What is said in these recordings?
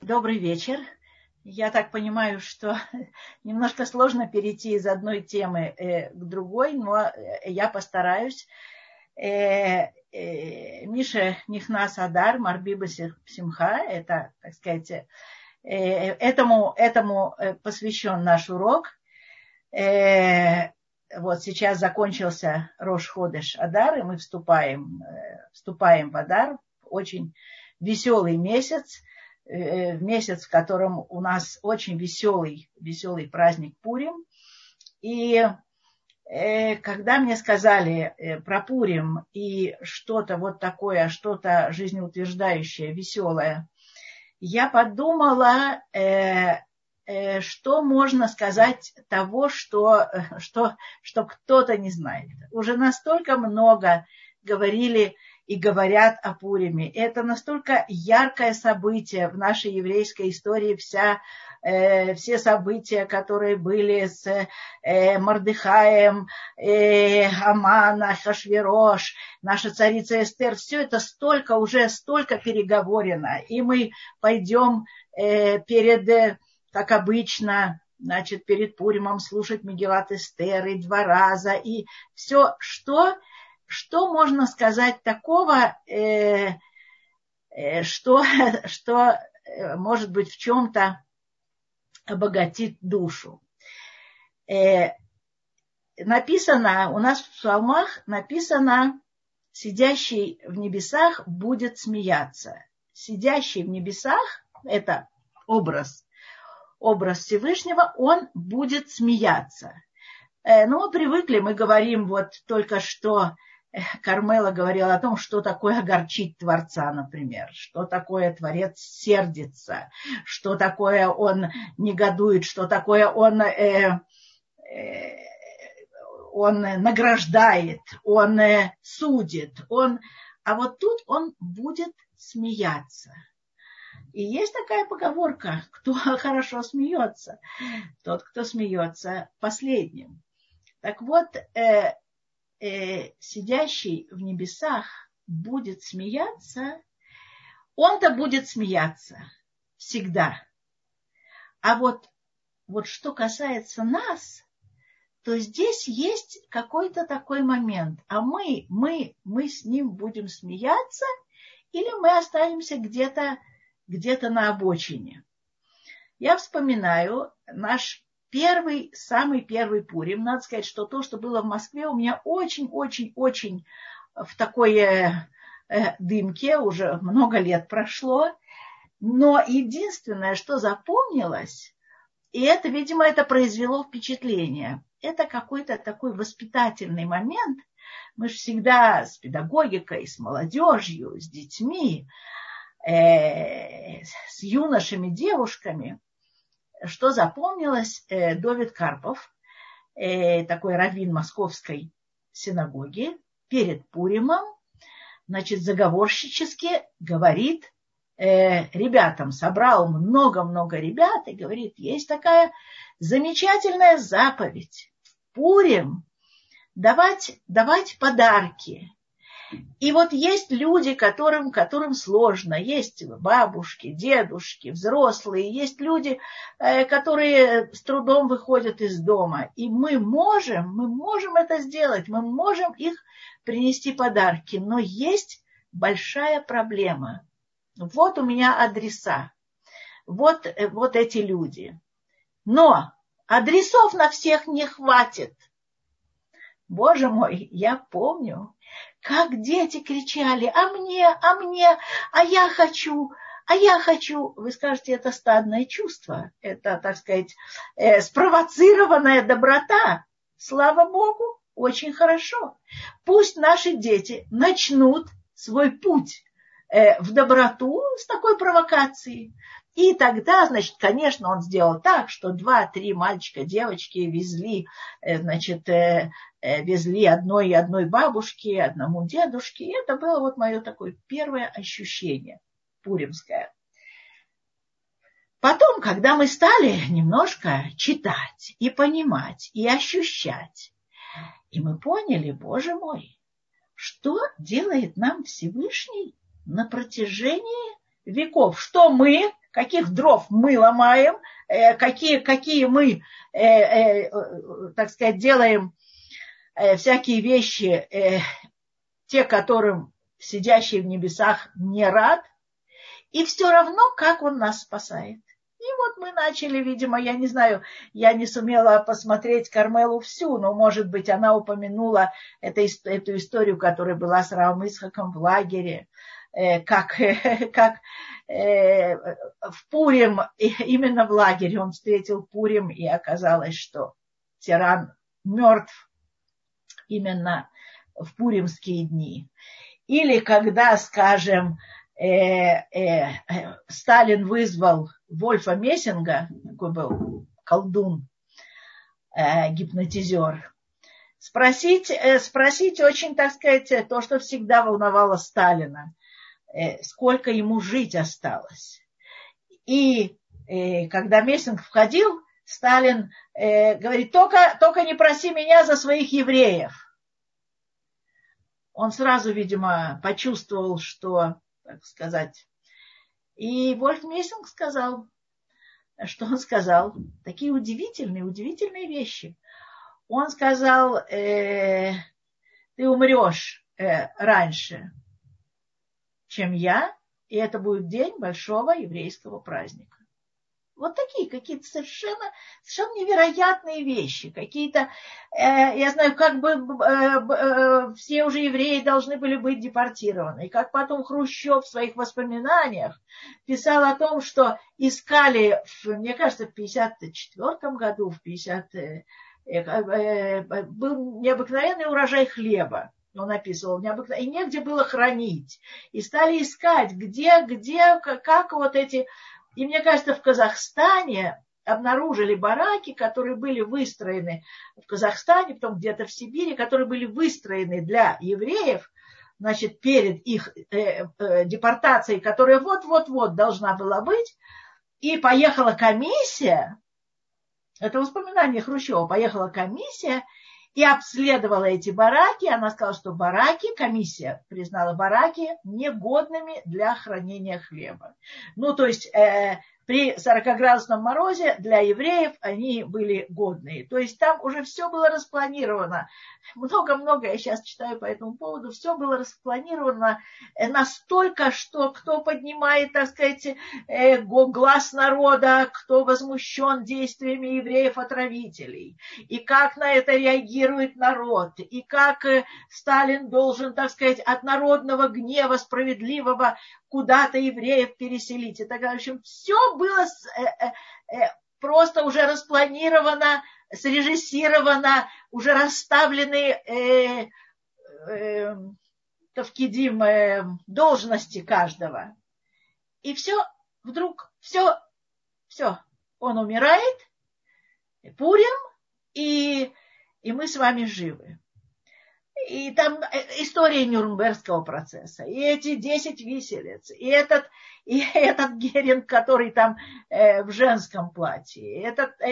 Добрый вечер. Я так понимаю, что немножко сложно перейти из одной темы к другой, но я постараюсь. Миша Нихнас Адар, Марбиба Симха, это, так сказать, этому посвящен наш урок. Вот сейчас закончился Рош Ходеш Адар, и мы вступаем в Адар. Очень веселый месяц. Месяц, в котором у нас очень веселый праздник Пурим. И когда мне сказали про Пурим и что-то вот такое, что-то жизнеутверждающее, веселое, я подумала, что можно сказать того, что кто-то не знает. Уже настолько много говорили и говорят о Пуриме. Это настолько яркое событие в нашей еврейской истории. Все события, которые были с Мордехаем, Аман, Ахашверош, наша царица Эстер, все это столько переговорено. И мы пойдем как обычно, значит, перед Пуримом слушать Мегилат Эстер и 2 раза. И все, что можно сказать такого, что может быть в чем-то обогатит душу. Написано, у нас в псалмах написано, сидящий в небесах будет смеяться. Сидящий в небесах, это образ Всевышнего, он будет смеяться. Ну, мы привыкли, мы говорим, вот только что Кармела говорила о том, что такое огорчить Творца, например, что такое Творец сердится, что такое он негодует, что такое он награждает, он судит, а вот тут он будет смеяться. И есть такая поговорка, кто хорошо смеется, тот, кто смеется последним. Так вот, сидящий в небесах будет смеяться, он-то будет смеяться всегда. А вот что касается нас, то здесь есть какой-то такой момент. А мы с ним будем смеяться или мы останемся где-то на обочине. Я вспоминаю наш самый первый Пурим. Надо сказать, что то, что было в Москве, у меня очень в такой дымке, уже много лет прошло. Но единственное, что запомнилось, и это, видимо, это произвело впечатление, это какой-то такой воспитательный момент. Мы же всегда с педагогикой, с молодежью, с детьми, с юношами, девушками. Что запомнилось, Довид Карпов, такой раввин московской синагоги, перед Пуримом, значит, заговорщически говорит ребятам, собрал много-много ребят и говорит, есть такая замечательная заповедь в Пурим давать подарки. И вот есть люди, которым сложно, есть бабушки, дедушки, взрослые, есть люди, которые с трудом выходят из дома. И мы можем это сделать, мы можем их принести подарки. Но есть большая проблема. Вот у меня адреса, вот эти люди. Но адресов на всех не хватит. Боже мой, я помню, как дети кричали, а мне, а я хочу. Вы скажете, это стадное чувство, это, так сказать, спровоцированная доброта. Слава Богу, очень хорошо. Пусть наши дети начнут свой путь в доброту с такой провокацией. И тогда, значит, конечно, он сделал так, что 2-3 мальчика, девочки везли одной бабушке, одному дедушке. И это было вот мое такое первое ощущение пуримское. Потом, когда мы стали немножко читать и понимать, и ощущать, и мы поняли, Боже мой, что делает нам Всевышний на протяжении веков. Что мы, каких дров мы ломаем, какие мы, так сказать, делаем всякие вещи, те, которым сидящий в небесах не рад, и все равно, как он нас спасает. И вот мы начали, видимо, я не знаю, я не сумела посмотреть Кармелу всю, но, может быть, она упомянула эту историю, которая была с Равом Ицхаком в лагере, как в Пурим, именно в лагере он встретил Пурим, и оказалось, что тиран мертв именно в пуримские дни. Или когда, скажем, Сталин вызвал Вольфа Мессинга, такой был колдун, гипнотизер, спросить очень, так сказать, то, что всегда волновало Сталина, сколько ему жить осталось. И когда Мессинг входил, Сталин говорит, только не проси меня за своих евреев. Он сразу, видимо, почувствовал, что, так сказать. И Вольф Мессинг сказал, что он сказал? Такие удивительные вещи. Он сказал, ты умрешь раньше, чем я, и это будет день большого еврейского праздника. Вот такие какие-то совершенно невероятные вещи. Какие-то, я знаю, как бы все уже евреи должны были быть депортированы. И как потом Хрущев в своих воспоминаниях писал о том, что искали, мне кажется, в 1954 году, был необыкновенный урожай хлеба. Он описывал, и негде было хранить. И стали искать, как вот эти... И мне кажется, в Казахстане обнаружили бараки, которые были выстроены в Казахстане, потом где-то в Сибири, которые были выстроены для евреев, значит, перед их депортацией, которая вот-вот-вот должна была быть. И поехала комиссия, это воспоминание Хрущева, поехала комиссия и обследовала эти бараки. Она сказала, что комиссия признала бараки негодными для хранения хлеба. Ну, то есть при 40-градусном морозе для евреев они были годные. То есть там уже все было распланировано. Много-много я сейчас читаю по этому поводу. Все было распланировано настолько, что кто поднимает, так сказать, глаз народа, кто возмущен действиями евреев-отравителей, и как на это реагирует народ, и как Сталин должен, так сказать, от народного гнева справедливого куда-то евреев переселить. И так далее. В общем, все было просто уже распланировано, срежиссировано, уже расставлены тавкидим, должности каждого. И все, вдруг, все, он умирает, Пурим, и мы с вами живы. И там история Нюрнбергского процесса, и эти 10 виселиц, и этот Геринг, который там в женском платье,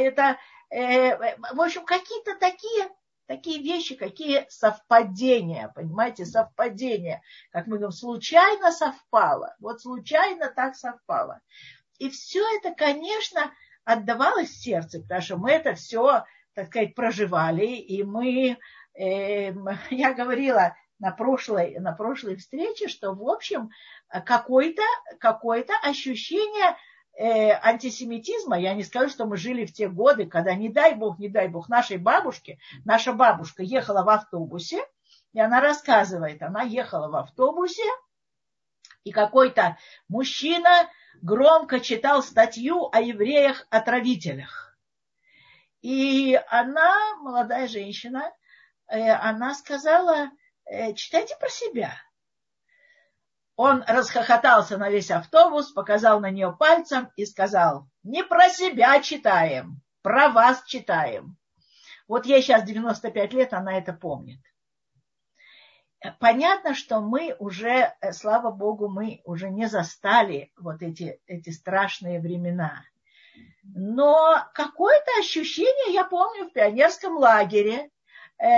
в общем, какие-то такие вещи, какие совпадения, понимаете, совпадения, как мы говорим, случайно совпало, вот случайно так совпало. И все это, конечно, отдавалось в сердце, потому что мы это все, так сказать, проживали, и мы... Я говорила на прошлой встрече, что, в общем, какое-то ощущение антисемитизма. Я не скажу, что мы жили в те годы, когда, не дай бог, наша бабушка ехала в автобусе, и она рассказывает, она ехала в автобусе, и какой-то мужчина громко читал статью о евреях-отравителях. И она, молодая женщина, она сказала, читайте про себя. Он расхохотался на весь автобус, показал на нее пальцем и сказал, не про себя читаем, про вас читаем. Вот ей сейчас 95 лет, она это помнит. Понятно, что мы уже, слава Богу, мы уже не застали вот эти страшные времена. Но какое-то ощущение, я помню, в пионерском лагере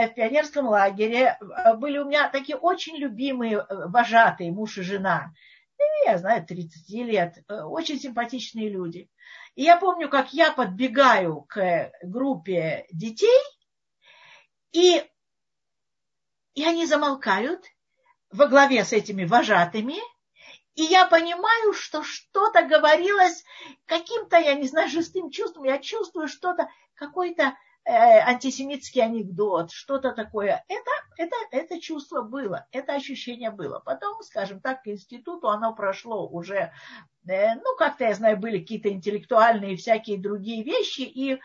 были у меня такие очень любимые вожатые, муж и жена. я знаю, 30 лет, очень симпатичные люди. И я помню, как я подбегаю к группе детей, и они замолкают во главе с этими вожатыми, и я понимаю, что что-то говорилось каким-то, я не знаю, шестым чувством, я чувствую что-то, какой-то антисемитский анекдот, что-то такое. Это чувство было, это ощущение было. Потом, скажем так, к институту оно прошло уже, как-то, я знаю, были какие-то интеллектуальные всякие другие вещи,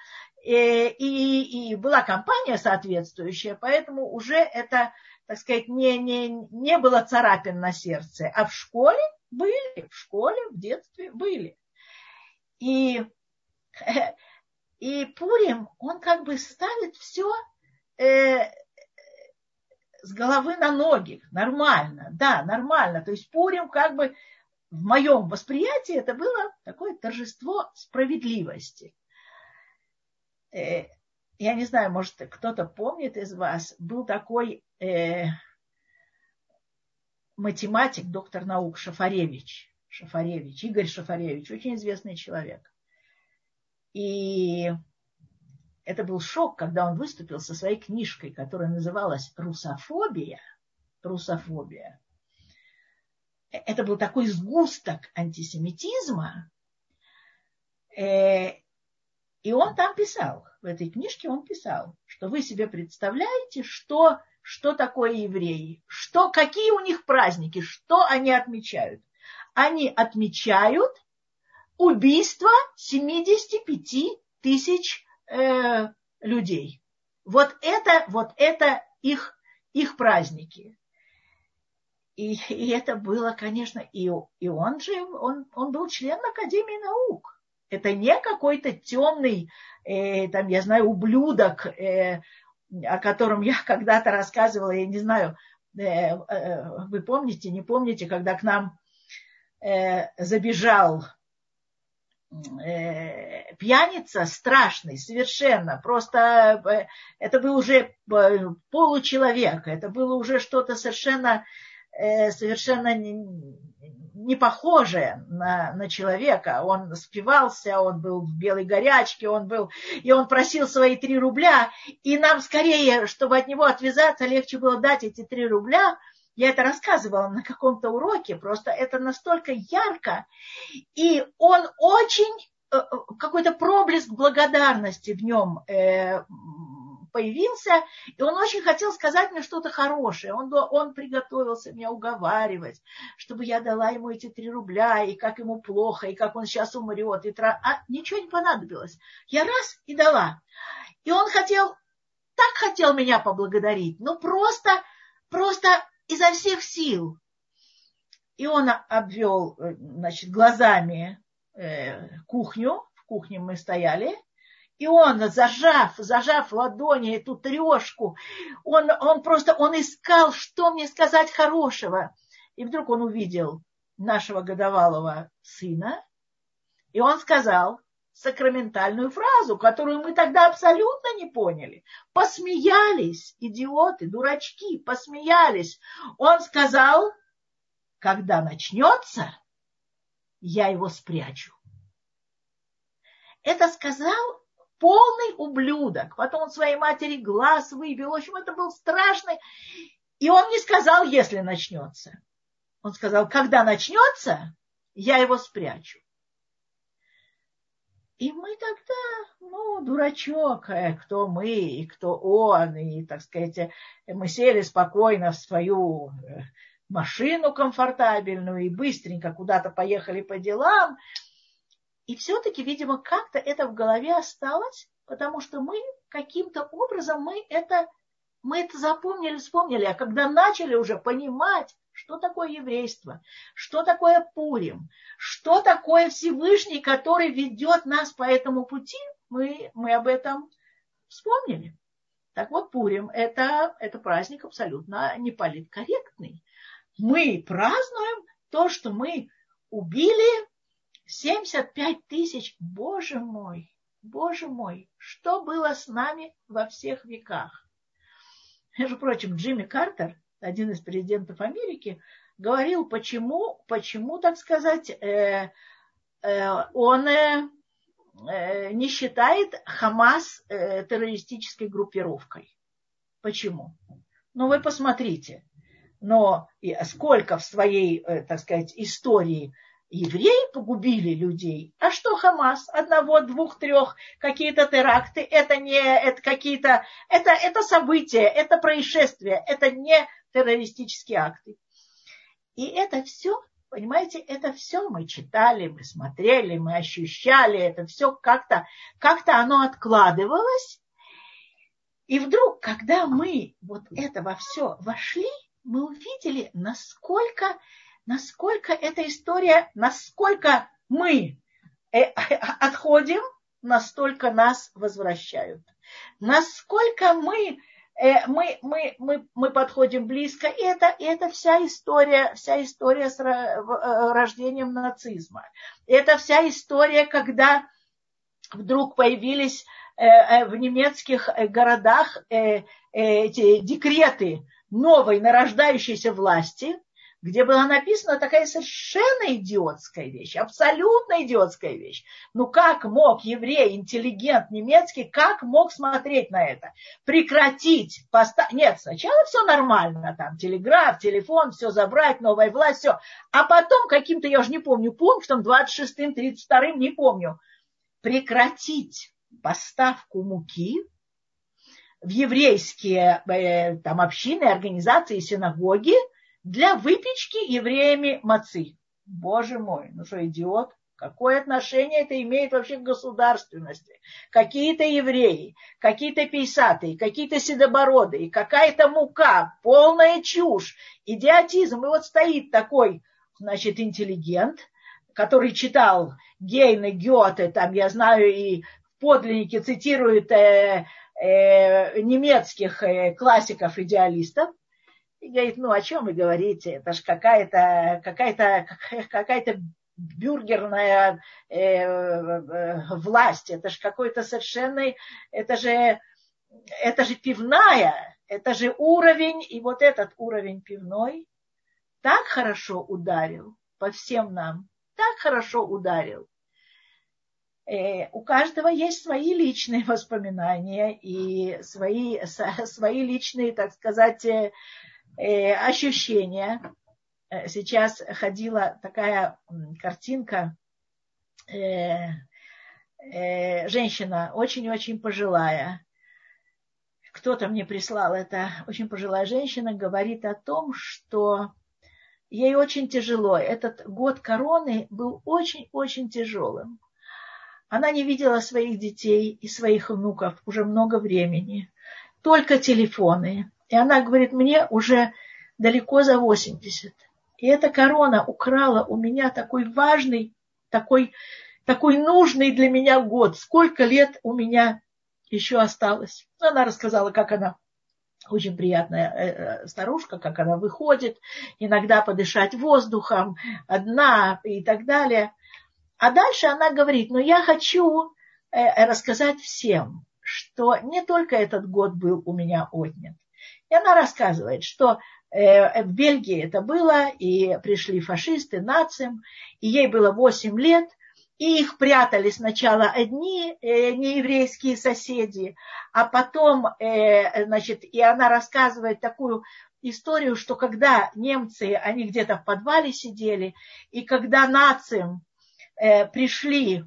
и была компания соответствующая, поэтому уже это, так сказать, не было царапин на сердце. А в школе были, в детстве были. И Пурим, он как бы ставит все с головы на ноги. Нормально, да, нормально. То есть Пурим как бы в моем восприятии это было такое торжество справедливости. Я не знаю, может, кто-то помнит из вас, был такой математик, доктор наук Шафаревич, Игорь Шафаревич, очень известный человек. И это был шок, когда он выступил со своей книжкой, которая называлась «Русофобия». Русофобия. Это был такой сгусток антисемитизма. И он там писал, в этой книжке он писал, что вы себе представляете, что такое евреи, какие у них праздники, что они отмечают. Они отмечают убийство 75 тысяч людей. Вот это их праздники. И это было, конечно, и он же, он был членом Академии наук. Это не какой-то темный, там, я знаю, ублюдок, о котором я когда-то рассказывала, я не знаю, вы помните, не помните, когда к нам забежал пьяница страшный, совершенно, просто это был уже получеловек, это было уже что-то совершенно не похожее на человека. Он спивался, он был в белой горячке, и он просил свои 3 рубля, и нам скорее, чтобы от него отвязаться, легче было дать эти 3 рубля. Я это рассказывала на каком-то уроке, просто это настолько ярко, и он очень, какой-то проблеск благодарности в нем появился, и он очень хотел сказать мне что-то хорошее. Он приготовился меня уговаривать, чтобы я дала ему эти 3 рубля, и как ему плохо, и как он сейчас умрет. А ничего не понадобилось. Я раз и дала. И он так хотел меня поблагодарить, но просто изо всех сил. И он обвел, значит, глазами кухню. В кухне мы стояли. И он, зажав ладони, эту 3, он искал, что мне сказать хорошего. И вдруг он увидел нашего годовалого сына. И он сказал сакраментальную фразу, которую мы тогда абсолютно не поняли. Посмеялись, идиоты, дурачки, посмеялись. Он сказал: когда начнется, я его спрячу. Это сказал полный ублюдок. Потом он своей матери глаз выбил. В общем, это был страшный. И он не сказал, если начнется. Он сказал, когда начнется, я его спрячу. И мы тогда, дурачок, кто мы и кто он. И, так сказать, мы сели спокойно в свою машину комфортабельную и быстренько куда-то поехали по делам. И все-таки, видимо, как-то это в голове осталось, потому что мы каким-то образом мы это запомнили, вспомнили. А когда начали уже понимать, что такое еврейство, что такое Пурим, что такое Всевышний, который ведет нас по этому пути, мы об этом вспомнили. Так вот, Пурим – это праздник абсолютно неполиткорректный. Мы празднуем то, что мы убили 75 тысяч, боже мой, что было с нами во всех веках. Между прочим, Джимми Картер, один из президентов Америки, говорил, почему, так сказать, он не считает Хамас террористической группировкой. Почему? Ну, вы посмотрите. Но сколько в своей, так сказать, истории евреи погубили людей, а что Хамас? 1, 2, 3, какие-то теракты, это события, это происшествия, это не террористические акты. И это все, понимаете, это все мы читали, мы смотрели, мы ощущали, это все как-то оно откладывалось. И вдруг, когда мы вот это во все вошли, мы увидели, насколько эта история, насколько мы отходим, настолько нас возвращают. Насколько мы подходим близко, и это вся история с рождением нацизма. Это вся история, когда вдруг появились в немецких городах эти декреты новой нарождающейся власти, где была написана такая совершенно идиотская вещь, абсолютно идиотская вещь. Ну как мог еврей, интеллигент немецкий, как мог смотреть на это? Прекратить, нет, сначала все нормально, там телеграф, телефон, все забрать, новая власть, все. А потом каким-то, я уже не помню, пунктом 26-м, 32-м, не помню, прекратить поставку муки в еврейские там, общины, организации, синагоги для выпечки евреями мацы. Боже мой, ну что, идиот? Какое отношение это имеет вообще к государственности? Какие-то евреи, какие-то пейсаты, какие-то седобородые, какая-то мука, полная чушь, идиотизм. И вот стоит такой, значит, интеллигент, который читал Гейне, Гёте, там, я знаю, и в подлиннике цитирует немецких классиков-идеалистов, и говорит, ну, о чем вы говорите? Это же какая-то бюргерная власть, это же какой-то совершенный, это же пивная, это же уровень, и вот этот уровень пивной так хорошо ударил по всем нам, так хорошо ударил. У каждого есть свои личные воспоминания и свои личные, так сказать, ощущения. Сейчас ходила такая картинка, женщина очень-очень пожилая. Кто-то мне прислал это, очень пожилая женщина, говорит о том, что ей очень тяжело. Этот год короны был очень-очень тяжелым. Она не видела своих детей и своих внуков уже много времени. Только телефоны. И она говорит, мне уже далеко за 80. И эта корона украла у меня такой важный, такой нужный для меня год. Сколько лет у меня еще осталось. Она рассказала, как она, очень приятная старушка, как она выходит, иногда подышать воздухом, одна и так далее. А дальше она говорит, но я хочу рассказать всем, что не только этот год был у меня отнят. И она рассказывает, что в Бельгии это было, и пришли фашисты, нацизм, и ей было 8 лет, и их прятали сначала одни нееврейские соседи, а потом, значит, и она рассказывает такую историю, что когда немцы, они где-то в подвале сидели, и когда нацизм пришли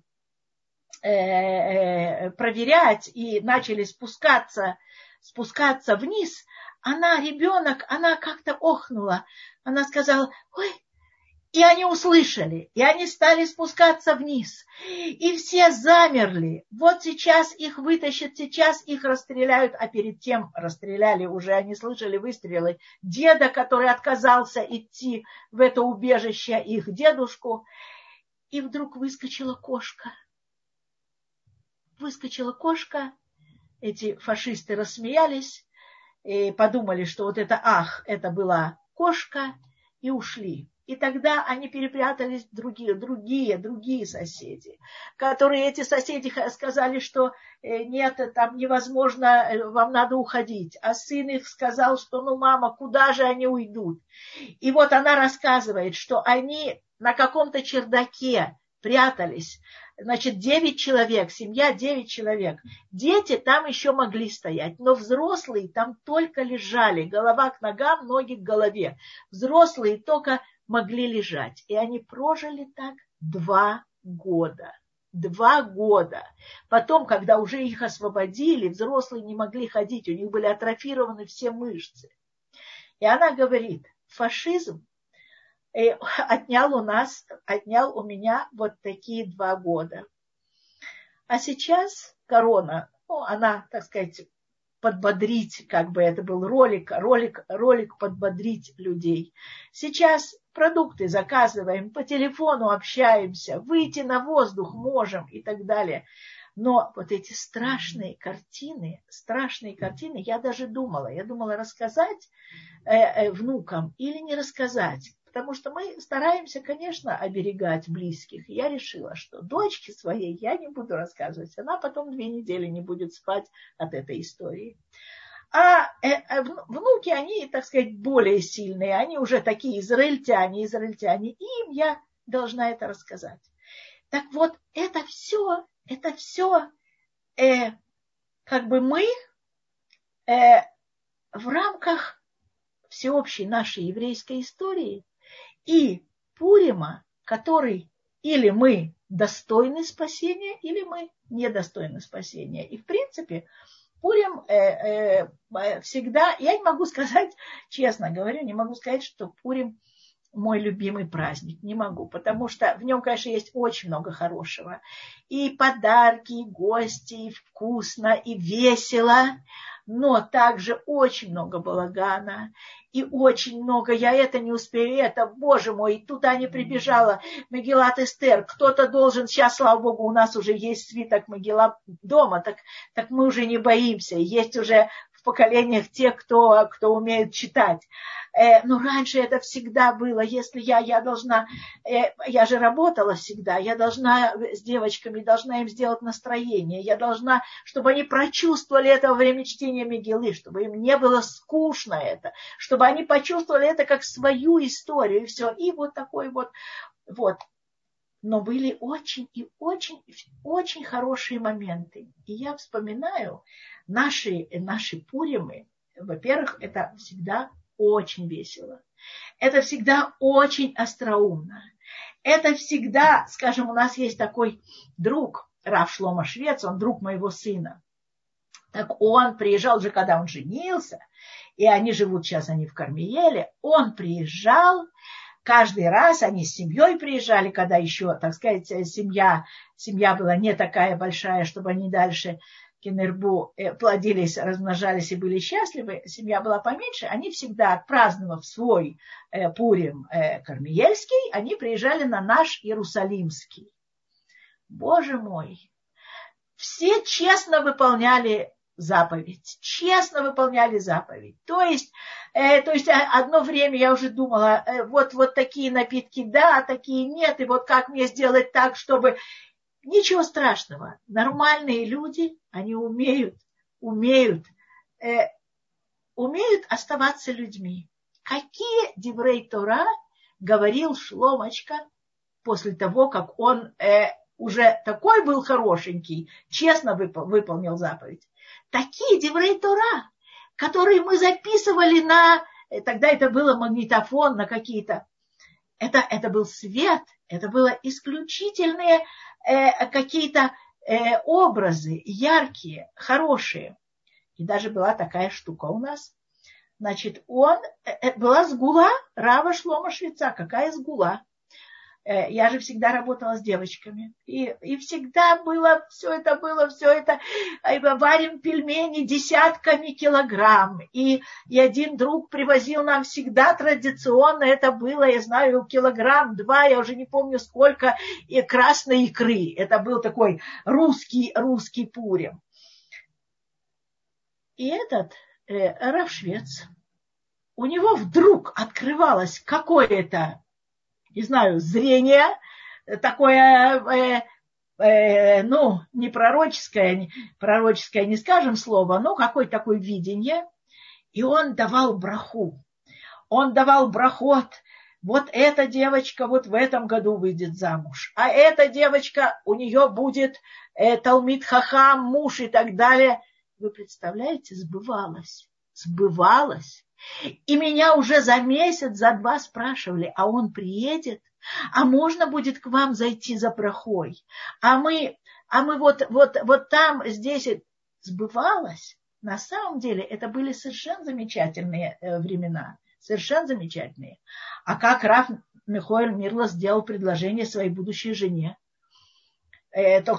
проверять и начали спускаться вниз, она, ребенок, она как-то охнула. Она сказала, ой, и они услышали, и они стали спускаться вниз. И все замерли. Вот сейчас их вытащат, сейчас их расстреляют, а перед тем расстреляли уже, они слышали выстрелы деда, который отказался идти в это убежище, их дедушку. И вдруг выскочила кошка. Выскочила кошка, эти фашисты рассмеялись, и подумали, что вот это это была кошка, и ушли. И тогда они перепрятались другие соседи, которые эти соседи сказали, что нет, там невозможно, вам надо уходить. А сын их сказал, что ну, мама, куда же они уйдут? И вот она рассказывает, что они на каком-то чердаке прятались. Значит, 9 человек, семья 9 человек. Дети там еще могли стоять, но взрослые там только лежали, голова к ногам, ноги к голове. Взрослые только могли лежать. И они прожили так 2 года. 2 года. Потом, когда уже их освободили, взрослые не могли ходить, у них были атрофированы все мышцы. И она говорит, фашизм отнял у меня вот такие 2 года. А сейчас корона, ну, она, так сказать, подбодрить, как бы это был ролик подбодрить людей. Сейчас продукты заказываем, по телефону общаемся, выйти на воздух можем и так далее. Но вот эти страшные картины, я даже думала рассказать внукам или не рассказать. Потому что мы стараемся, конечно, оберегать близких. Я решила, что дочке своей я не буду рассказывать. Она потом 2 недели не будет спать от этой истории. А внуки, они, так сказать, более сильные. Они уже такие израильтяне. Им я должна это рассказать. Так вот, это все как бы мы в рамках всеобщей нашей еврейской истории и Пурима, который или мы достойны спасения, или мы недостойны спасения. И в принципе Пурим всегда, я не могу сказать, честно говорю, не могу сказать, что Пурим мой любимый праздник. Не могу, потому что в нем, конечно, есть очень много хорошего. И подарки, и гости, и вкусно, и весело, но также очень много балагана, и очень много, я это не успею, это, боже мой, туда не прибежала Мегилат Эстер, кто-то должен, сейчас, слава богу, у нас уже есть свиток Мегилат дома, так мы уже не боимся, есть уже в поколениях те, кто умеет читать. Но раньше это всегда было, если я должна, я же работала всегда, я должна с девочками, должна им сделать настроение, я должна, чтобы они прочувствовали это во время чтения Мегилы, чтобы им не было скучно это, чтобы они почувствовали это как свою историю, и все, и вот такой вот. Но были очень и очень, очень хорошие моменты. И я вспоминаю наши Пуримы, во-первых, это всегда очень весело. Это всегда очень остроумно. Это всегда, скажем, у нас есть такой друг, Рав Шломо Швец, он друг моего сына. Так он приезжал уже, когда он женился, и они живут сейчас, они в Кармиеле, он приезжал, каждый раз они с семьей приезжали, когда еще, так сказать, семья была не такая большая, чтобы они дальше Кенербу плодились, размножались и были счастливы, семья была поменьше, они всегда, отпраздновав свой Пурим Кармиельский, они приезжали на наш Иерусалимский. Боже мой! Все честно выполняли заповедь. То есть одно время я уже думала, вот такие напитки да, такие нет, и вот как мне сделать так, чтобы... Ничего страшного. Нормальные люди, они умеют оставаться людьми. Какие деврей Тора говорил Шломочка после того, как он уже такой был хорошенький, честно выполнил заповедь. Такие деврей Тора, которые мы записывали тогда это было магнитофон на какие-то, это был свет, это было исключительные какие-то образы, яркие, хорошие. И даже была такая штука у нас. Значит, была сгула Рава Шломо Швеца. Какая сгула? Я же всегда работала с девочками. И всегда было все это. Варим пельмени десятками килограмм. И один друг привозил нам всегда традиционно. Это было, я знаю, 1-2 килограмма, я уже не помню сколько, и красной икры. Это был такой русский Пурим. И этот Рав Швец, у него вдруг открывалось какое-то не знаю, зрение такое, не пророческое не скажем слово, но какое-то такое видение. И он давал браху. Он давал брахот. Вот эта девочка вот в этом году выйдет замуж. А эта девочка, у нее будет Талмид Хахам, муж и так далее. Вы представляете, сбывалось. Сбывалось. И меня уже за месяц, за два спрашивали, а он приедет? А можно будет к вам зайти за брахой? А мы вот там, здесь сбывалось. На самом деле это были совершенно замечательные времена. Совершенно замечательные. А как Рав Михоэль Мирло сделал предложение своей будущей жене? Это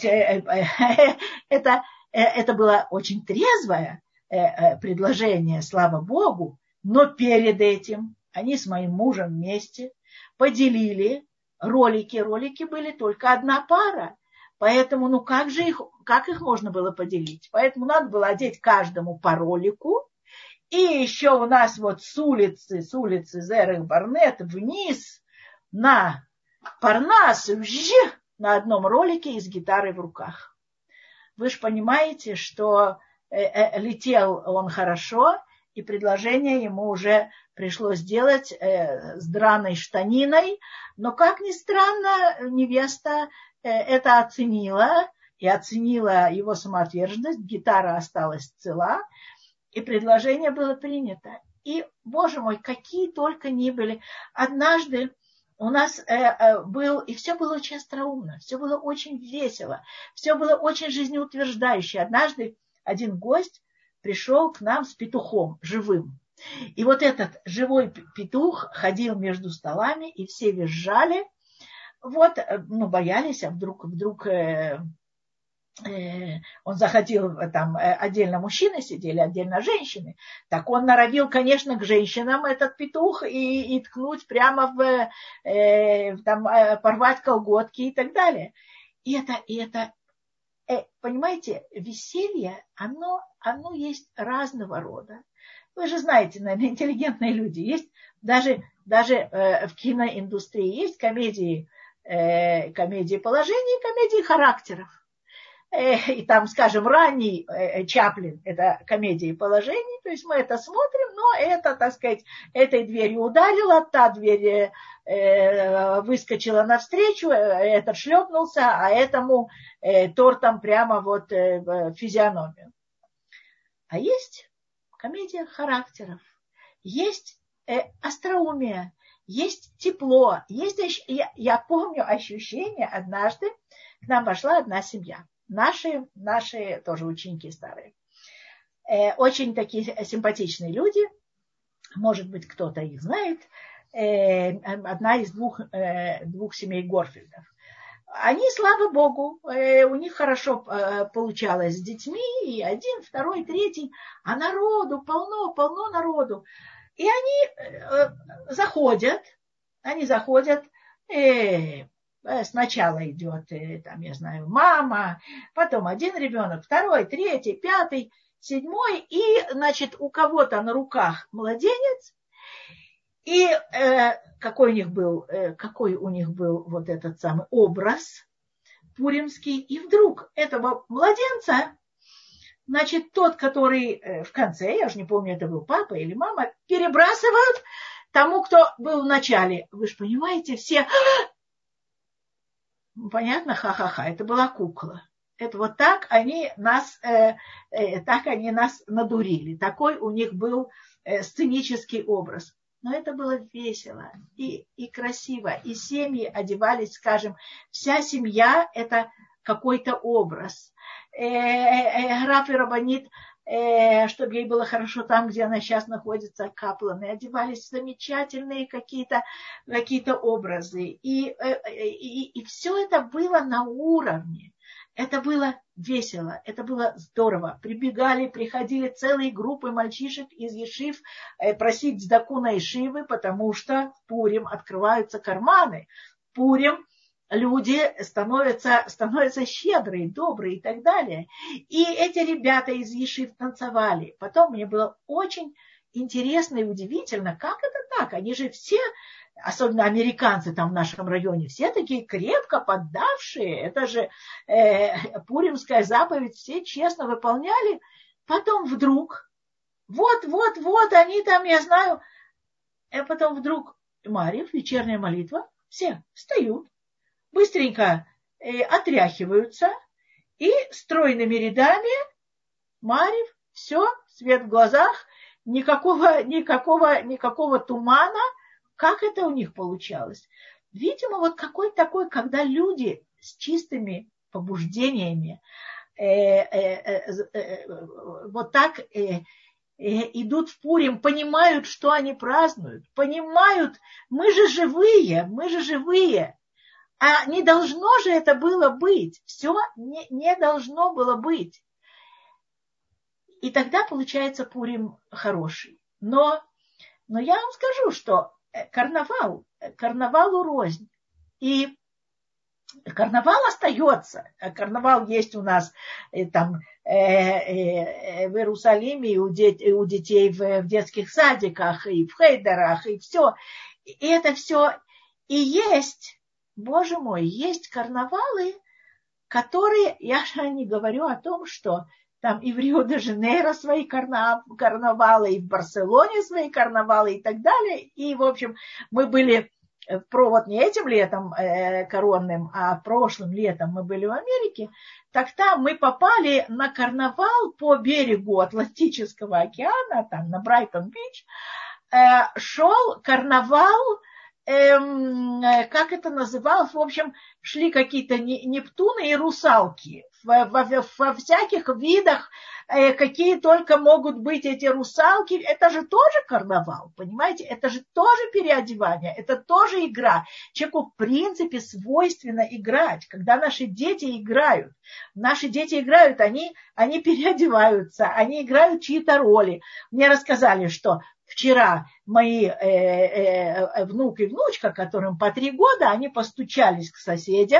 было очень трезвое предложение, слава Богу. Но перед этим они с моим мужем вместе поделили ролики. Ролики были только одна пара. Поэтому, как их можно было поделить? Поэтому надо было одеть каждому по ролику. И еще у нас вот с улицы Зерех Барнет вниз на Парнас, на одном ролике и с гитарой в руках. Вы же понимаете, что летел он хорошо, и предложение ему уже пришлось сделать с драной штаниной. Но, как ни странно, невеста это оценила, и оценила его самоотверженность. Гитара осталась цела. И предложение было принято. И, Боже мой, какие только ни были. Однажды у нас и все было очень остроумно, все было очень весело, все было очень жизнеутверждающе. Однажды один гость пришел к нам с петухом живым. И вот этот живой петух ходил между столами, и все визжали. Боялись, а вдруг он захотел, там отдельно мужчины сидели, отдельно женщины. Так он норовил, конечно, к женщинам этот петух и ткнуть прямо порвать колготки и так далее. И это понимаете, веселье, оно есть разного рода. Вы же знаете, наверное, интеллигентные люди. Есть даже в киноиндустрии есть комедии положений, комедии характеров. И там, скажем, ранний Чаплин – это комедии положений, то есть мы это смотрим, но это, так сказать, этой дверью ударила, та дверь выскочила навстречу, этот шлепнулся, а этому тортом прямо вот в физиономию. А есть комедия характеров, есть остроумие, есть тепло, есть, я помню ощущение, однажды к нам вошла одна семья. Наши тоже ученики старые. Очень такие симпатичные люди. Может быть, кто-то их знает. Одна из двух семей Горфельдов. Они, слава Богу, у них хорошо получалось с детьми. И один, второй, третий. А народу полно народу. И они заходят. Сначала идет, там, я знаю, мама, потом один ребенок, второй, третий, пятый, седьмой, и, значит, у кого-то на руках младенец, и какой у них был вот этот самый образ пуримский, и вдруг этого младенца, значит, тот, который в конце, я уже не помню, это был папа или мама, перебрасывают тому, кто был в начале. Вы же понимаете, все... Понятно, ха-ха-ха, это была кукла. Это вот так они нас надурили. Такой у них был сценический образ. Но это было весело и красиво. И семьи одевались, скажем, вся семья – это какой-то образ. Рав и рабанит, чтобы ей было хорошо там, где она сейчас находится, капланы, одевались в замечательные какие-то образы. И все это было на уровне. Это было весело, это было здорово. Приходили целые группы мальчишек из ешив просить цдаку на ешивы, потому что в Пурим открываются карманы. В Пурим люди становятся щедрые, добрые и так далее. И эти ребята из ешив танцевали. Потом мне было очень интересно и удивительно, как это так? Они же все особенно американцы там в нашем районе, все такие крепко поддавшие. Это же пуримская заповедь, все честно выполняли. Потом вдруг, вот, они там, я знаю, потом вдруг Марьев, вечерняя молитва, все встают, быстренько отряхиваются и стройными рядами Марьев, все, свет в глазах, никакого тумана. Как это у них получалось? Видимо, вот какой такой, когда люди с чистыми побуждениями вот так идут в Пурим, понимают, что они празднуют, понимают, мы же живые. А не должно же это было быть. Все не должно было быть. И тогда получается Пурим хороший. Но я вам скажу, что карнавалу рознь. И карнавал остается. Карнавал есть у нас там в Иерусалиме, и у детей в детских садиках, и в хейдерах, и все. И это все. И есть, Боже мой, есть карнавалы, которые, я же не говорю о том, что там и в Рио-де-Жанейро свои карнавалы, и в Барселоне свои карнавалы и так далее. И, в общем, мы были, вот не этим летом коронным, а прошлым летом мы были в Америке. Так там мы попали на карнавал по берегу Атлантического океана, там на Брайтон-Бич. Шел карнавал, как это называлось, в общем, шли какие-то Нептуны и русалки во всяких видах, какие только могут быть эти русалки. Это же тоже карнавал, понимаете? Это же тоже переодевание, это тоже игра. Человеку, в принципе, свойственно играть. Когда наши дети играют, они переодеваются, они играют чьи-то роли. Мне рассказали, что вчера мои внук и внучка, которым по 3 года, они постучались к соседям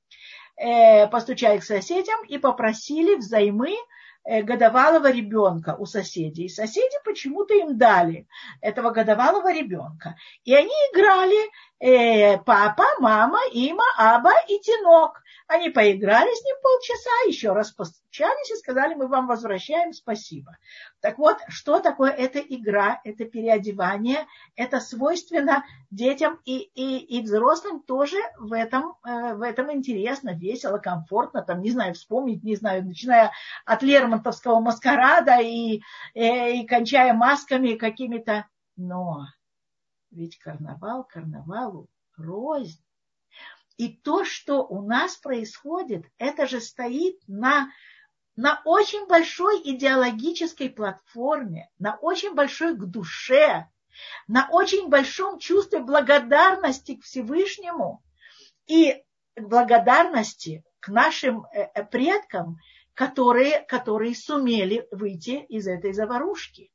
и попросили взаймы годовалого ребенка у соседей. И соседи почему-то им дали этого годовалого ребенка. И они играли папа, мама, има, аба и тинок. Они поиграли с ним полчаса, еще раз постучались и сказали, мы вам возвращаем, спасибо. Так вот, что такое эта игра, это переодевание, это свойственно детям и взрослым тоже в этом интересно, весело, комфортно, там, не знаю, вспомнить, не знаю, начиная от Лермонтовского маскарада и кончая масками какими-то. Но ведь карнавалу рознь. И то, что у нас происходит, это же стоит на очень большой идеологической платформе, на очень большой к душе, на очень большом чувстве благодарности к Всевышнему и благодарности к нашим предкам, которые сумели выйти из этой заварушки.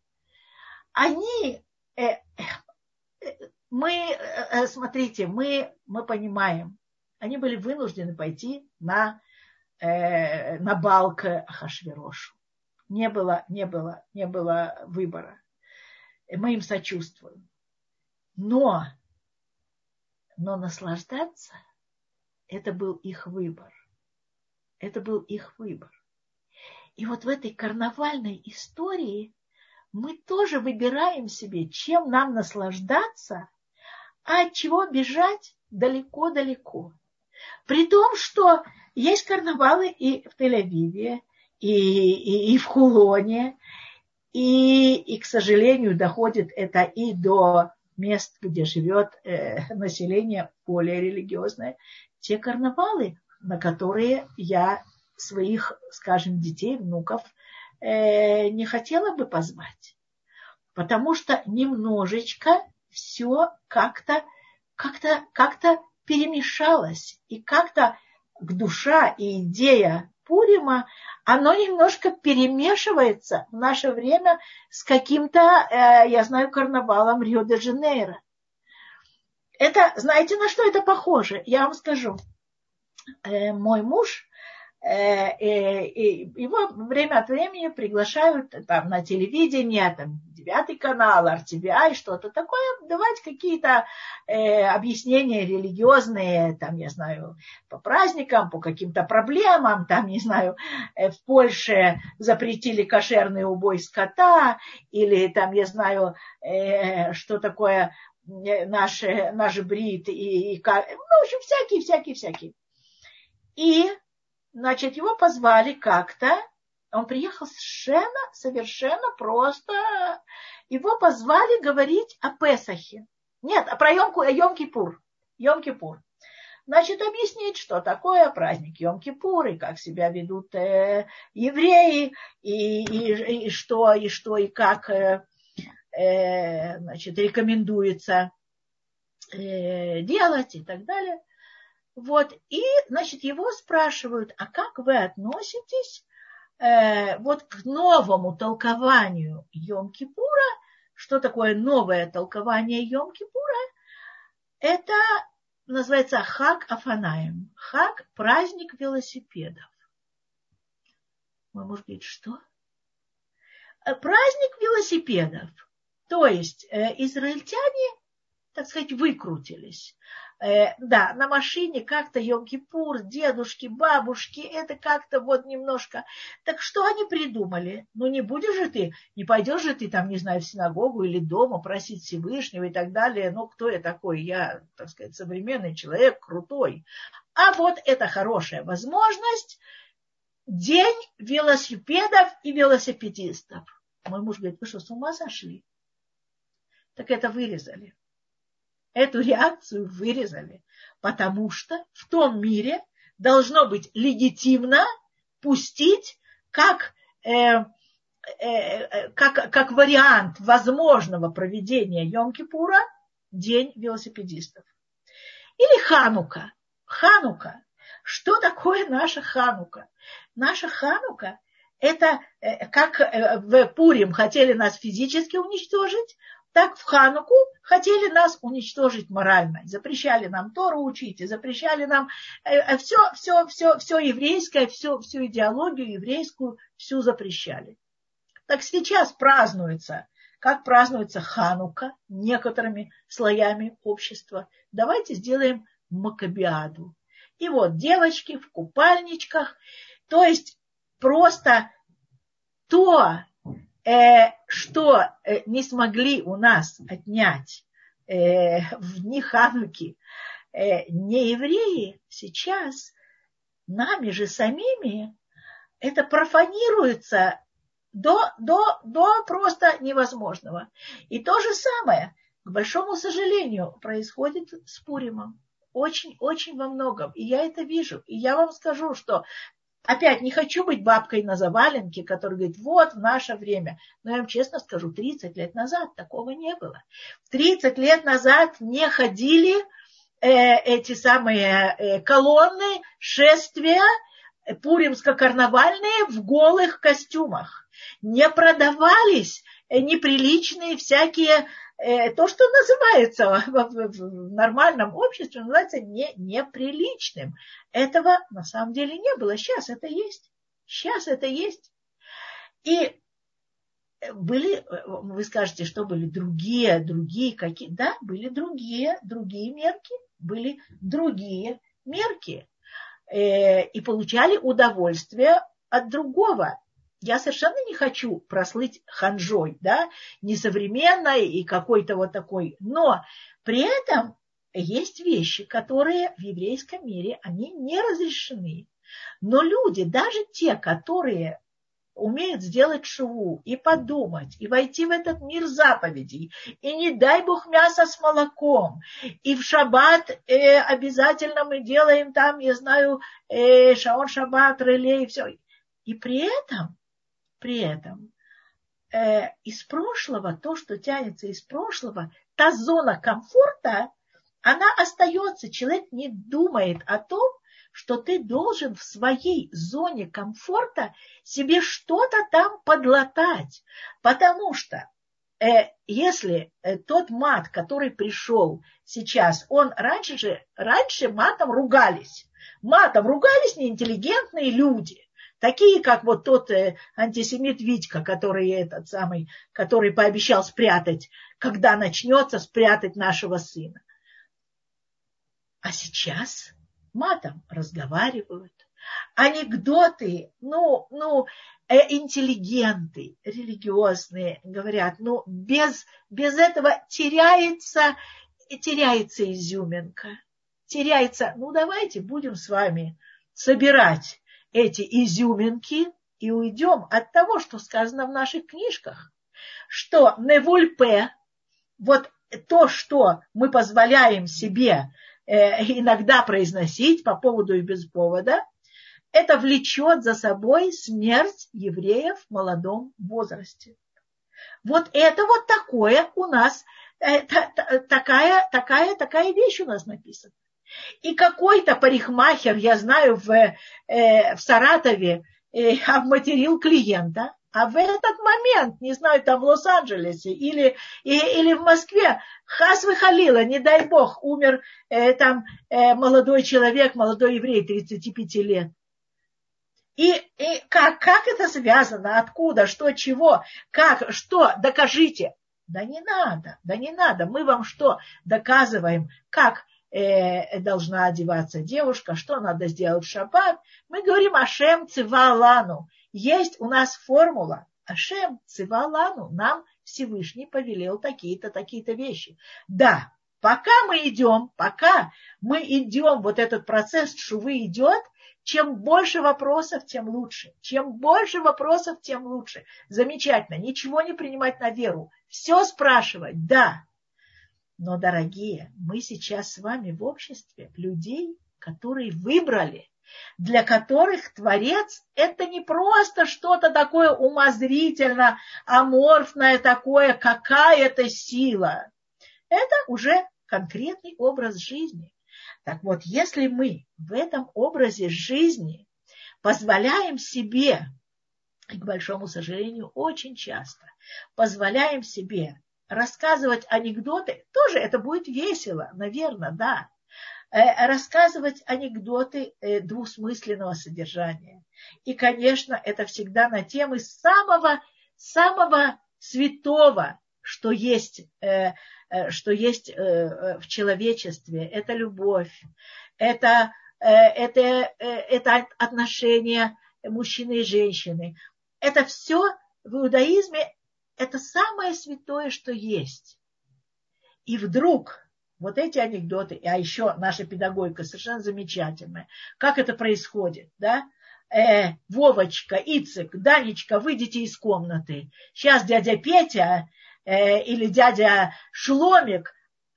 Смотрите, мы понимаем, они были вынуждены пойти на бал к Ахашверошу. Не было выбора. Мы им сочувствуем. Но наслаждаться – это был их выбор. И вот в этой карнавальной истории мы тоже выбираем себе, чем нам наслаждаться, а от чего бежать далеко-далеко. При том, что есть карнавалы и в Тель-Авиве, и в Хулоне, и, к сожалению, доходит это и до мест, где живет население более религиозное. Те карнавалы, на которые я своих, скажем, детей, внуков не хотела бы позвать. Потому что немножечко все как-то перемешалось. И как-то душа и идея Пурима, оно немножко перемешивается в наше время с каким-то, я знаю, карнавалом Рио-де-Жанейро. Это, знаете, на что это похоже? Я вам скажу. Мой муж Его время от времени приглашают там, на телевидение, там, 9 канал, RTVI, что-то такое, давать какие-то объяснения религиозные, там, я знаю, по праздникам, по каким-то проблемам, там, не знаю, в Польше запретили кошерный убой скота, или там, я знаю, что такое наш брит, в общем, всякие. И значит, его позвали как-то, он приехал совершенно просто, его позвали говорить о Песахе. Нет, про Йом-Кипур. Значит, объяснить, что такое праздник Йом-Кипур, и как себя ведут евреи, и что, и как значит, рекомендуется делать, и так далее. Вот, и, значит, его спрашивают, а как вы относитесь вот к новому толкованию Йом-Кипура? Что такое новое толкование Йом-Кипура? Это называется Хаг Афанаим. Хаг – праздник велосипедов. Может быть, что? Праздник велосипедов. То есть израильтяне, так сказать, выкрутились. Да, на машине как-то Йом-Кипур, дедушки, бабушки, это как-то вот немножко. Так что они придумали? Ну, не пойдешь же ты там, не знаю, в синагогу или дома просить Всевышнего и так далее. Ну, кто я такой? Я, так сказать, современный человек, крутой. А вот это хорошая возможность. День велосипедов и велосипедистов. Мой муж говорит, вы что, с ума сошли? Так это вырезали. Эту реакцию вырезали, потому что в том мире должно быть легитимно пустить как вариант возможного проведения Йом-Кипура день велосипедистов. Или Ханука. Ханука. Что такое наша Ханука? Наша Ханука – это как в Пурим хотели нас физически уничтожить, так в Хануку хотели нас уничтожить морально. Запрещали нам Тору учить, и запрещали нам все еврейское, всю идеологию еврейскую, всю запрещали. Так сейчас празднуется, как празднуется Ханука некоторыми слоями общества. Давайте сделаем маккабиаду. И вот девочки в купальничках, то есть просто то, что не смогли у нас отнять в дни Хануки не евреи, сейчас нами же самими это профанируется до просто невозможного. И то же самое, к большому сожалению, происходит с Пуримом. Очень во многом. И я это вижу. И я вам скажу, что опять не хочу быть бабкой на заваленке, которая говорит, вот в наше время. Но я вам честно скажу, 30 лет назад такого не было. 30 лет назад не ходили эти самые колонны, шествия пуримско-карнавальные в голых костюмах. Не продавались неприличные всякие, то, что называется в нормальном обществе, называется неприличным. Этого на самом деле не было. Сейчас это есть. И были, вы скажете, что были другие какие? Да, были другие мерки. И получали удовольствие от другого. Я совершенно не хочу прослыть ханжой, да, несовременной и какой-то вот такой. Но при этом есть вещи, которые в еврейском мире, они не разрешены. Но люди, даже те, которые умеют сделать шуву и подумать, и войти в этот мир заповедей, и не дай Бог мясо с молоком, и в шаббат обязательно мы делаем там, я знаю, шаон шаббат, реле и все. И при этом из прошлого, то, что тянется из прошлого, та зона комфорта, она остается. Человек не думает о том, что ты должен в своей зоне комфорта себе что-то там подлатать. Потому что если тот мат, который пришел сейчас, он раньше матом ругались. Матом ругались неинтеллигентные люди. Такие, как вот тот антисемит Витька, который пообещал спрятать, когда начнется, спрятать нашего сына. А сейчас матом разговаривают. Анекдоты, интеллигенты, религиозные говорят, без этого теряется изюминка. Давайте будем с вами собирать эти изюминки и уйдем от того, что сказано в наших книжках, что невульпе, вот то, что мы позволяем себе иногда произносить по поводу и без повода, это влечет за собой смерть евреев в молодом возрасте. Вот это вот такое у нас, такая вещь у нас написана. И какой-то парикмахер, я знаю, в Саратове обматерил клиента, а в этот момент, не знаю, там в Лос-Анджелесе или в Москве, хас вихалила, не дай бог, умер молодой человек, молодой еврей, 35 лет. И как это связано? Откуда? Что? Чего? Как? Что? Докажите. Да не надо. Мы вам что доказываем? Как должна одеваться девушка? Что надо сделать в шаббат? Мы говорим Ашем цива лану. Есть у нас формула. Ашем цива лану. Нам Всевышний повелел такие-то вещи. Да, пока мы идем, вот этот процесс шувы идет, чем больше вопросов, тем лучше. Чем больше вопросов, тем лучше. Замечательно. Ничего не принимать на веру. Все спрашивать. Да. Но, дорогие, мы сейчас с вами в обществе людей, которые выбрали, для которых Творец – это не просто что-то такое умозрительно, аморфное такое, какая-то сила. Это уже конкретный образ жизни. Так вот, если мы в этом образе жизни позволяем себе, и, к большому сожалению, очень часто позволяем себе рассказывать анекдоты, тоже это будет весело, наверное, да, рассказывать анекдоты двусмысленного содержания. И, конечно, это всегда на темы самого святого, что есть в человечестве. Это любовь, это отношения мужчины и женщины. Это все в иудаизме, это самое святое, что есть. И вдруг вот эти анекдоты, а еще наша педагогика совершенно замечательная, как это происходит, да? Вовочка, Ицек, Данечка, выйдите из комнаты. Сейчас дядя Петя или дядя Шломик,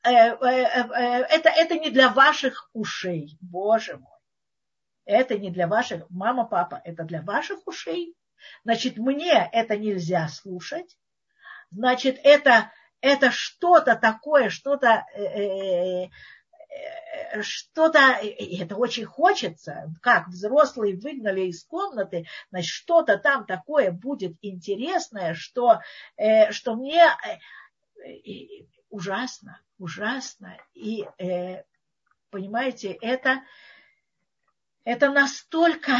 это не для ваших ушей, Боже мой. Это не для ваших, мама, папа, это для ваших ушей. Значит, мне это нельзя слушать. Значит, это что-то такое, это очень хочется, как взрослые выгнали из комнаты, значит, что-то там такое будет интересное, что мне ужасно. И, понимаете, это настолько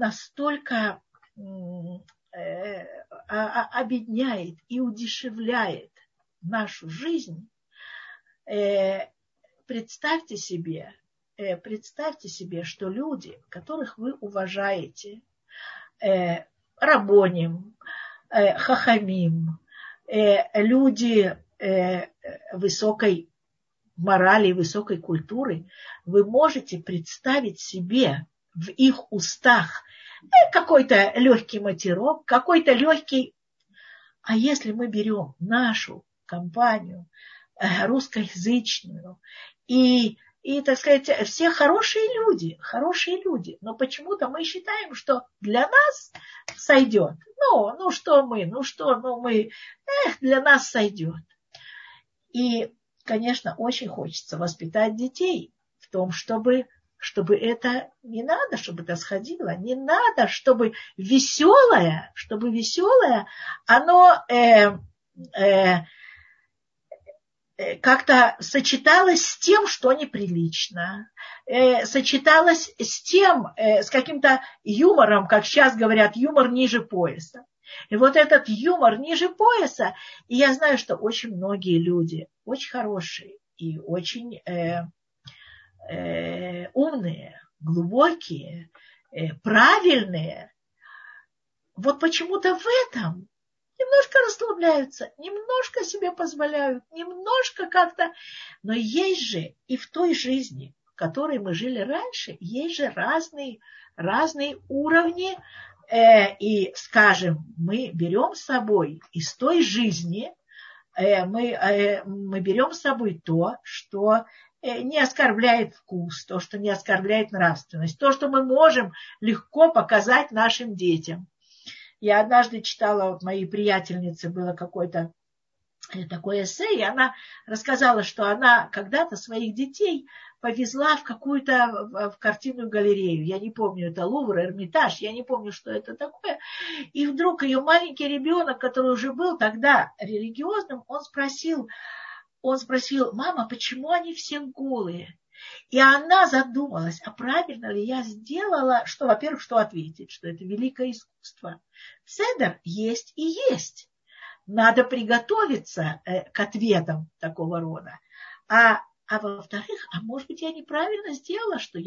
обедняет и удешевляет нашу жизнь. Представьте себе, что люди, которых вы уважаете, рабоним, хахамим, люди высокой морали, высокой культуры, вы можете представить себе в их устах какой-то легкий матерок, какой-то легкий. А если мы берем нашу компанию русскоязычную и, так сказать, все хорошие люди, но почему-то мы считаем, что для нас сойдет. Для нас сойдет. И, конечно, очень хочется воспитать детей в том, чтобы это не надо, чтобы это сходило, не надо, чтобы веселое, оно как-то сочеталось с тем, что неприлично, сочеталось с тем, с каким-то юмором, как сейчас говорят, юмор ниже пояса. И вот этот юмор ниже пояса, и я знаю, что очень многие люди, очень хорошие и очень умные, глубокие, правильные, вот почему-то в этом немножко расслабляются, немножко себе позволяют, немножко как-то. Но есть же и в той жизни, в которой мы жили раньше, есть же разные уровни. И, скажем, мы берем с собой из той жизни, мы берем с собой то, что не оскорбляет вкус, то, что не оскорбляет нравственность, то, что мы можем легко показать нашим детям. Я однажды читала, вот моей приятельнице было какое-то такое эссе, и она рассказала, что она когда-то своих детей повезла в какую-то в картинную галерею. Я не помню, это Лувр, Эрмитаж, я не помню, что это такое. И вдруг ее маленький ребенок, который уже был тогда религиозным, он спросил, мама, почему они все голые? И она задумалась, а правильно ли я сделала, что, во-первых, что ответить, что это великое искусство. Седер есть и есть. Надо приготовиться к ответам такого рода. А во-вторых, а может быть, я неправильно сделала, что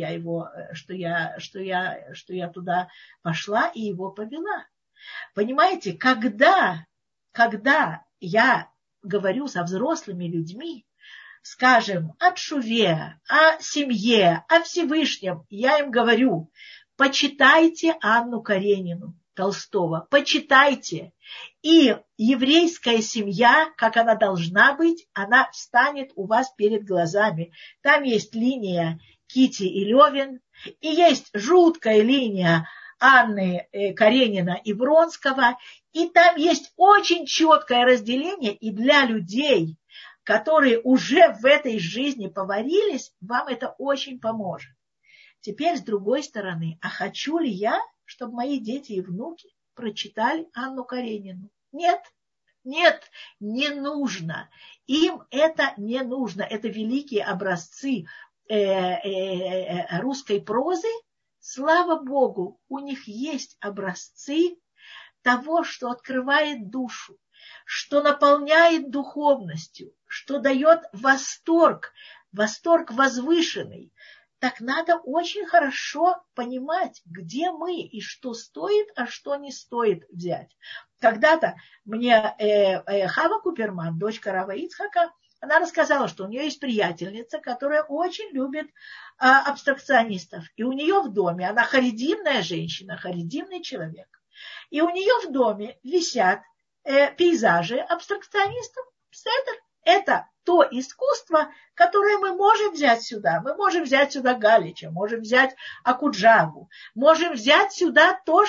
я туда пошла и его повела. Понимаете, когда я говорю со взрослыми людьми, скажем, о тшуве, о семье, о Всевышнем, я им говорю, почитайте Анну Каренину Толстого, почитайте. И еврейская семья, как она должна быть, она встанет у вас перед глазами. Там есть линия Кити и Левин, и есть жуткая линия Анны Каренина и Вронского, и там есть очень четкое разделение, и для людей, которые уже в этой жизни поварились, вам это очень поможет. Теперь, с другой стороны, а хочу ли я, чтобы мои дети и внуки прочитали Анну Каренину? Нет, не нужно. Им это не нужно. Это великие образцы русской прозы. Слава Богу, у них есть образцы того, что открывает душу, что наполняет духовностью, что дает восторг возвышенный. Так надо очень хорошо понимать, где мы и что стоит, а что не стоит взять. Когда-то мне Хава Куперман, дочка Рава Ицхака, она рассказала, что у нее есть приятельница, которая очень любит абстракционистов. И у нее в доме, она харидимная женщина, харидимный человек. И у нее в доме висят пейзажи абстракционистов. Это то искусство, которое мы можем взять сюда. Мы можем взять сюда Галича, можем взять Акуджаву, можем взять сюда то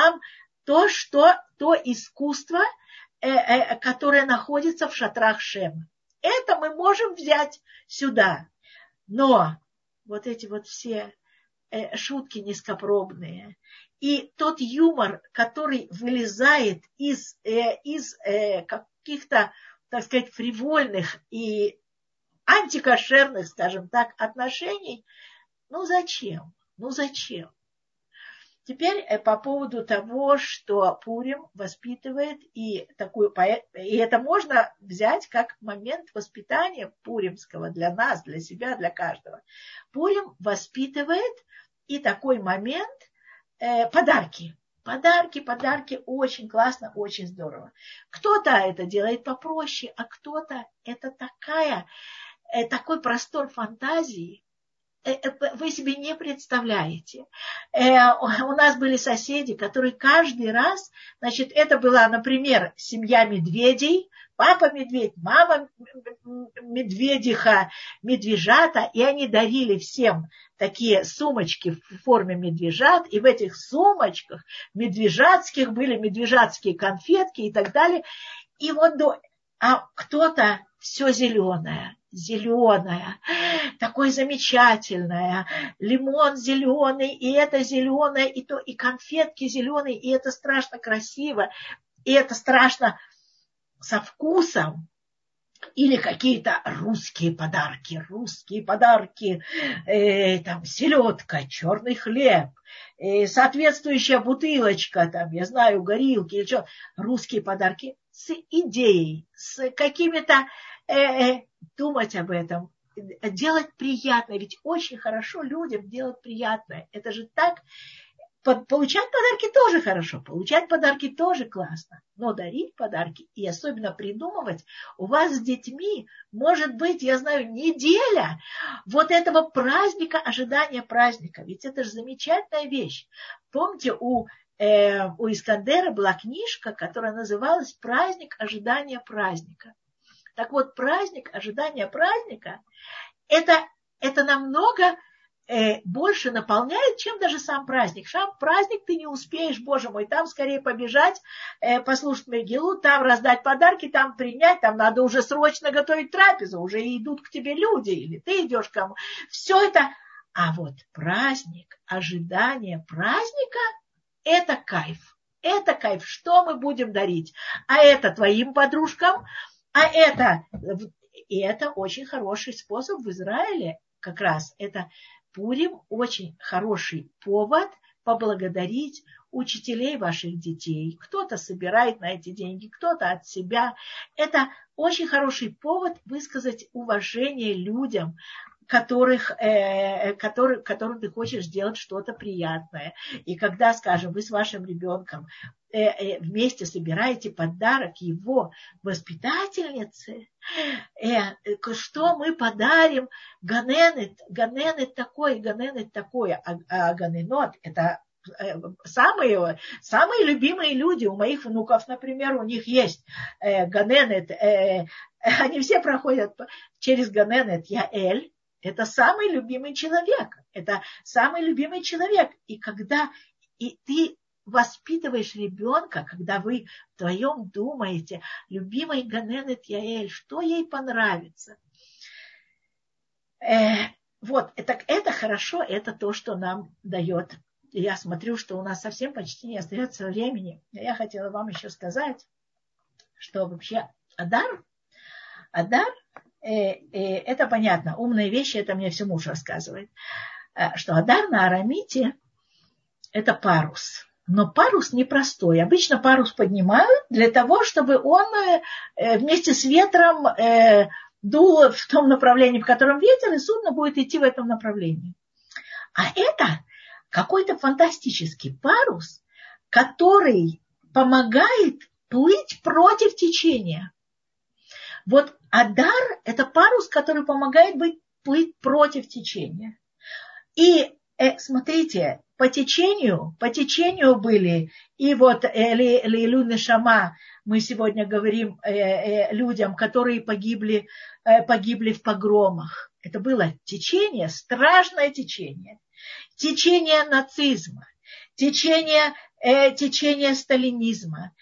искусство, которое находится в шатрах Шема. Это мы можем взять сюда. Но вот эти вот все шутки низкопробные и тот юмор, который вылезает из каких-то, так сказать, фривольных и антикошерных, скажем так, отношений, зачем? Теперь по поводу того, что Пурим воспитывает, и это можно взять как момент воспитания пуримского для нас, для себя, для каждого. Пурим воспитывает и такой момент подарки. Подарки очень классно, очень здорово. Кто-то это делает попроще, а кто-то это такой простор фантазии, вы себе не представляете. У нас были соседи, которые каждый раз, это была, например, семья медведей, папа медведь, мама медведиха, медвежата, и они дарили всем такие сумочки в форме медвежат, и в этих сумочках медвежатских были медвежатские конфетки и так далее. И а кто-то все зеленое, такое замечательное, лимон зеленый, и это зеленое, и конфетки зеленые, и это страшно красиво, и это страшно со вкусом, или какие-то русские подарки, там селедка, черный хлеб, соответствующая бутылочка, там, я знаю, горилки или что, русские подарки с идеей, с какими-то, думать об этом, делать приятное, ведь очень хорошо людям делать приятное, это же так. Получать подарки тоже хорошо, получать подарки тоже классно, но дарить подарки и особенно придумывать, у вас с детьми может быть, я знаю, неделя вот этого праздника, ожидания праздника, ведь это же замечательная вещь. Помните, у Искандера была книжка, которая называлась «Праздник ожидания праздника». Так вот, праздник ожидания праздника это намного больше наполняет, чем даже сам праздник. Сам праздник ты не успеешь, Боже мой, там скорее побежать, послушать Мегилу, там раздать подарки, там принять, там надо уже срочно готовить трапезу, уже идут к тебе люди, или ты идешь к кому. Все это. А вот праздник, ожидание праздника, это кайф. Это кайф. Что мы будем дарить? А это твоим подружкам, и это очень хороший способ в Израиле. Как раз это Пурим очень хороший повод поблагодарить учителей ваших детей. Кто-то собирает на эти деньги, кто-то от себя. Это очень хороший повод высказать уважение людям, которым ты хочешь сделать что-то приятное. И когда, скажем, вы с вашим ребенком вместе собираете подарок его воспитательнице, что мы подарим, ганенет такое, а ганенот это самые любимые люди. У моих внуков, например, у них есть ганенет, они все проходят через ганенет Яэль. Это самый любимый человек. И когда ты воспитываешь ребенка, когда вы вдвоем думаете, любимой ганенет Яэль, что ей понравится. Вот, это хорошо, это то, что нам дает. И я смотрю, что у нас совсем почти не остается времени. Я хотела вам еще сказать, что вообще Адар, это понятно, умные вещи, это мне все муж рассказывает, что Адар на арамите это парус. Но парус непростой. Обычно парус поднимают для того, чтобы он вместе с ветром дул в том направлении, в котором ветер, и судно будет идти в этом направлении. А это какой-то фантастический парус, который помогает плыть против течения. Вот Адар – это парус, который помогает плыть против течения. И смотрите, по течению были, и вот Лейлу Нешама, мы сегодня говорим людям, которые погибли в погромах. Это было течение, страшное течение. Течение нацизма, течение сталинизма,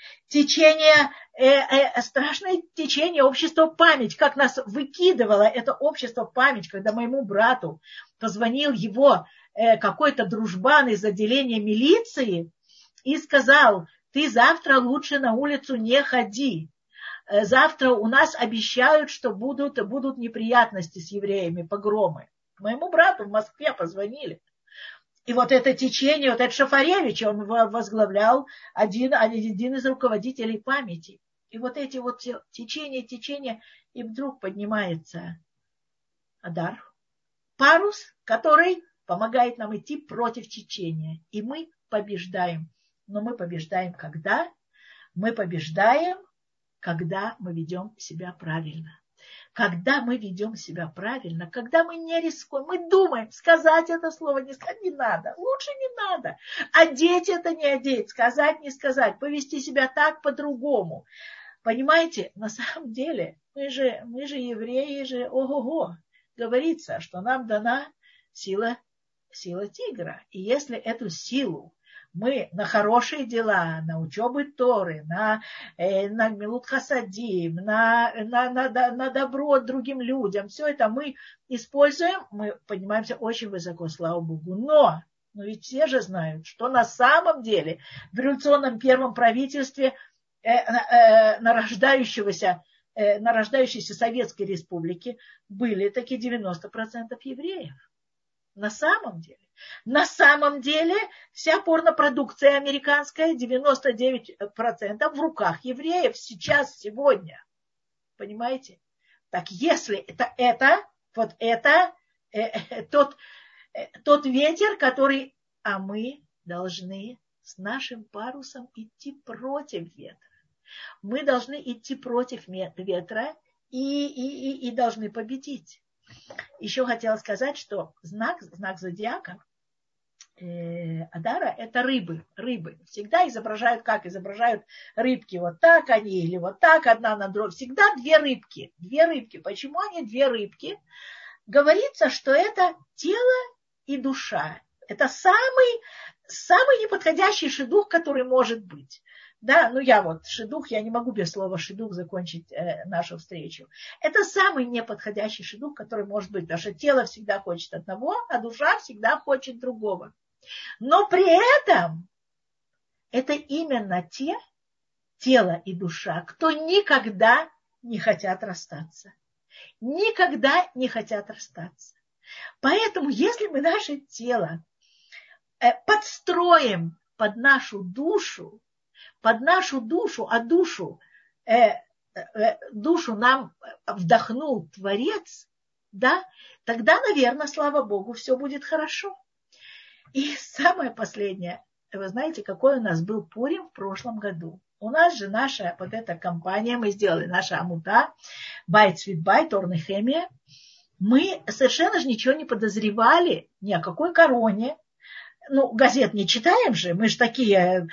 страшное течение общества память, как нас выкидывало это общество память, когда моему брату позвонил его какой-то дружбан из отделения милиции и сказал: ты завтра лучше на улицу не ходи. Завтра у нас обещают, что будут неприятности с евреями, погромы. Моему брату в Москве позвонили. И вот это течение, вот этот Шафаревич, он возглавлял один из руководителей памяти. И вот эти вот течения, и вдруг поднимается Адар, парус, который помогает нам идти против течения. И мы побеждаем. Но мы побеждаем когда? Мы побеждаем, когда мы ведем себя правильно. Когда мы ведем себя правильно, когда мы не рискуем, мы думаем, сказать это слово, не сказать, не надо, лучше не надо. Одеть это не одеть, сказать не сказать, повести себя так по-другому. Понимаете, на самом деле, мы же евреи, ого-го, говорится, что нам дана сила тигра. И если эту силу мы на хорошие дела, на учебу Торы, на милут хасадим, на добро другим людям, все это мы используем, мы поднимаемся очень высоко, слава Богу. Но ведь все же знают, что на самом деле в революционном первом правительстве нарождающейся Советской Республики были такие 90% евреев. На самом деле. На самом деле вся порнопродукция американская 99% в руках евреев сейчас, сегодня. Понимаете? Так если тот ветер, который... А мы должны с нашим парусом идти против ветра. Мы должны идти против ветра и должны победить. Еще хотела сказать, что знак зодиака Адара – это рыбы. Рыбы всегда изображают, как изображают рыбки. Вот так они или вот так, одна на другой. Всегда две рыбки. Две рыбки. Почему они две рыбки? Говорится, что это тело и душа. Это самый неподходящий шидух, который может быть. Да, шидух, я не могу без слова шидух закончить нашу встречу. Это самый неподходящий шидух, который может быть, потому что тело всегда хочет одного, а душа всегда хочет другого. Но при этом это именно тело и душа, кто никогда не хотят расстаться. Никогда не хотят расстаться. Поэтому, если мы наше тело подстроим под нашу душу, а душу нам вдохнул Творец, да, тогда, наверное, слава Богу, все будет хорошо. И самое последнее. Вы знаете, какой у нас был Пурим в прошлом году? У нас же наша вот эта компания, мы сделали наша амута, Байт Свитбайт, Орнехемия. Мы совершенно же ничего не подозревали ни о какой короне. Газет не читаем же, мы же такие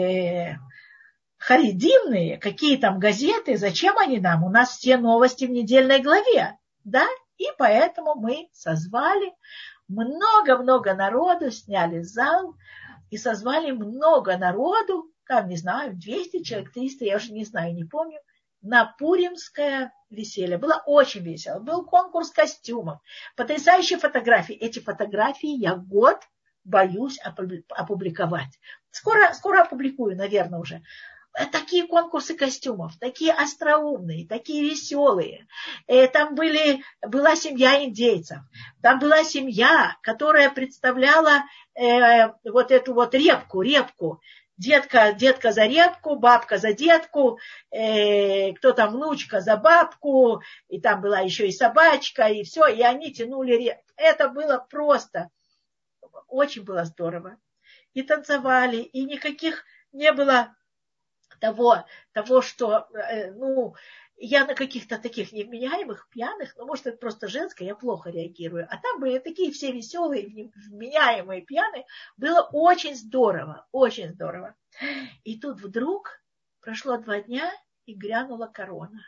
харидимные, какие там газеты, зачем они нам? У нас все новости в недельной главе, да? И поэтому мы созвали много-много народу, сняли зал и созвали много народу, там, не знаю, 200 человек, 300, я уже не знаю, не помню, на пуримское веселье. Было очень весело. Был конкурс костюмов, потрясающие фотографии. Эти фотографии я год боюсь опубликовать. Скоро опубликую, наверное, уже. Такие конкурсы костюмов, такие остроумные, такие веселые. Там была семья индейцев. Там была семья, которая представляла вот эту вот репку. Детка за репку, бабка за детку, кто там, внучка за бабку, и там была еще и собачка, и все, и они тянули репку. Это было просто, очень было здорово. И танцевали, и никаких не было того, что, я на каких-то таких невменяемых, пьяных, может, это просто женское, я плохо реагирую. А там были такие все веселые, вменяемые, пьяные. Было очень здорово, очень здорово. И тут вдруг прошло 2 дня, и грянула корона.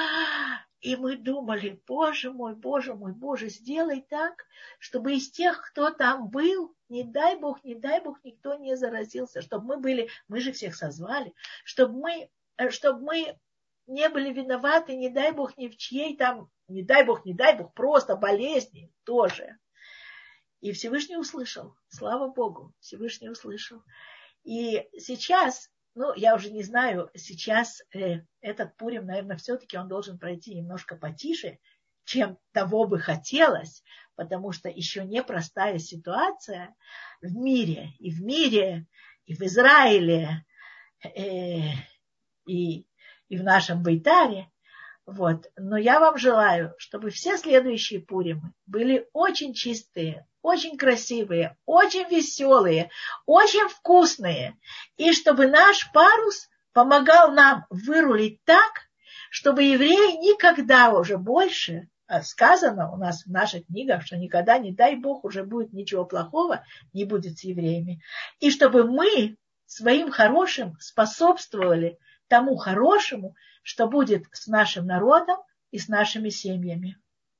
И мы думали, Боже мой, сделай так, чтобы из тех, кто там был, не дай Бог, никто не заразился, чтобы мы же всех созвали, чтобы мы не были виноваты, не дай Бог, ни в чьей там, не дай Бог, просто болезни тоже. И Всевышний услышал, слава Богу, Всевышний услышал. И сейчас, я уже не знаю, сейчас этот Пурим, наверное, все-таки он должен пройти немножко потише, чем того бы хотелось, потому что еще непростая ситуация в мире, и в Израиле, и в нашем Бейтаре. Вот. Но я вам желаю, чтобы все следующие Пуримы были очень чистые, очень красивые, очень веселые, очень вкусные. И чтобы наш парус помогал нам вырулить так, чтобы евреи никогда уже больше, сказано у нас в наших книгах, что никогда, не дай Бог, уже будет ничего плохого, не будет с евреями. И чтобы мы своим хорошим способствовали тому хорошему, что будет с нашим народом и с нашими семьями.